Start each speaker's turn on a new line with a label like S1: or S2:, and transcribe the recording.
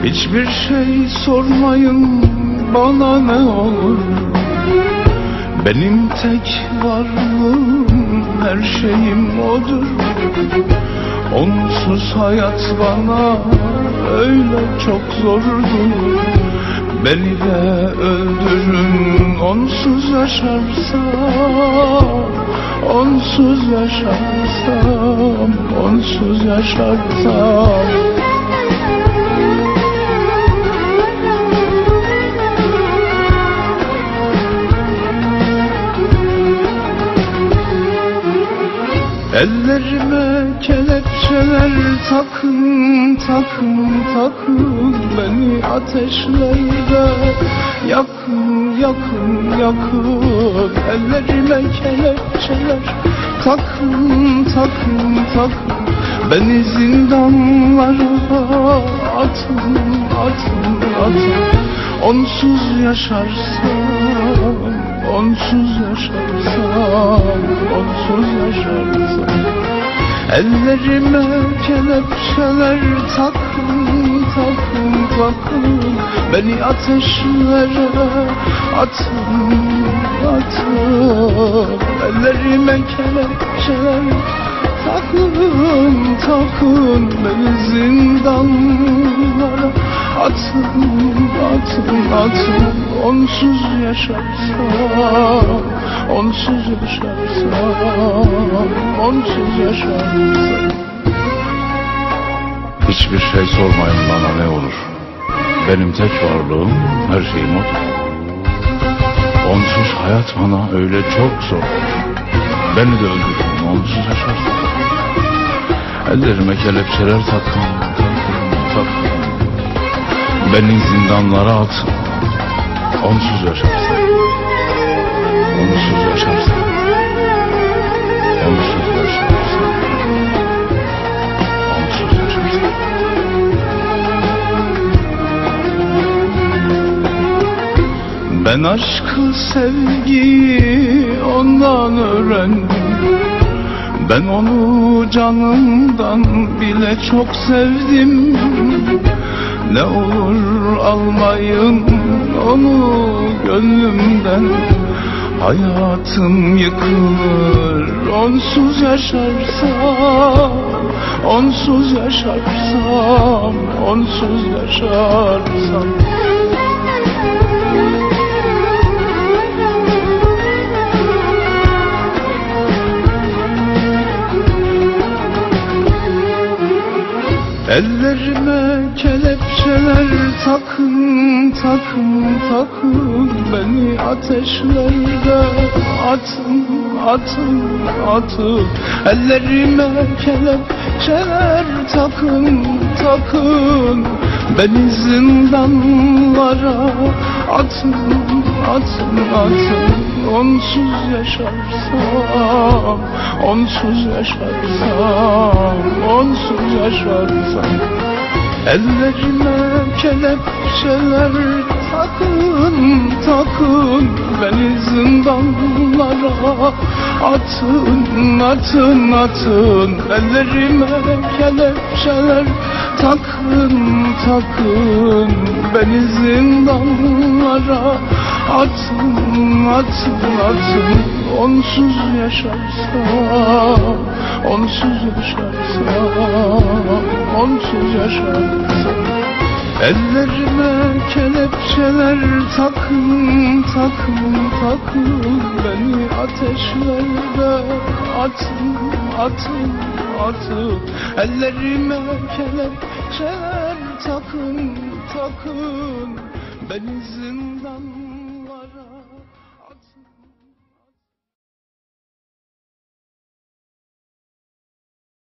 S1: Hiçbir şey sormayın bana ne olur. Benim tek varlığım, her şeyim odur. Onsuz hayat bana öyle çok zordur. Beni de öldürün onsuz yaşarsam, onsuz yaşarsam, onsuz yaşarsam. Ellerime kelepçeler takın, takın, takın. Beni ateşlerde yakın, yakın, yakın. Ellerime kelepçeler takın, takın, takın. Beni zindanlara atın, atın, atın. Onsuz yaşarsam, onsuz yaşarsam, onsuz yaşarsam. Ellerime kelepçeler takın, takın, takın. Beni ateşlere atın, atın. Ellerime kelepçeler takın, takın. Beni zindanlara atın, atın, atın. Onsuz yaşarsam, onsuz yaşarsam, onsuz yaşarsam.
S2: Hiçbir şey sormayın bana ne olur. Benim tek varlığım, her şeyim odur. Onsuz hayat bana öyle çok zor. Beni de öldürün, onsuz yaşarsam. Ellerime kelepçeler takın, takın, takın. Beni zindanlara atın. Onsuz yaşarsam, onsuz yaşarsam, onsuz yaşarsam, onsuz yaşarsam.
S1: Ben aşkı, sevgiyi ondan öğrendim. Ben onu canımdan bile çok sevdim. Ne olur almayın onu gönlümden. Hayatım yıkılır onsuz yaşarsam, onsuz yaşarsam, onsuz yaşarsam. Ellerime kelepçeler takın, takın, takın. Beni ateşlerde atın, atın, atın. Ellerime kelepçeler takın, takın. Beni zindanlara atın, atın, atın. Onsuz yaşarsam, onsuz yaşarsam, onsuz yaşarsam. Ellerime kelepçeler takın, takın. Beni zindanlara atın, atın, atın. Ellerime kelepçeler takın, takın. Beni zindanlara atın, atın, atın. Onsuz yaşarsam, onsuz yaşarsam, onsuz yaşarsam. Ellerime kelepçeler takın, takın, takın. Beni ateşlerde atın, atın, atın. Ellerime kelepçeler takın, takın. Beni zindan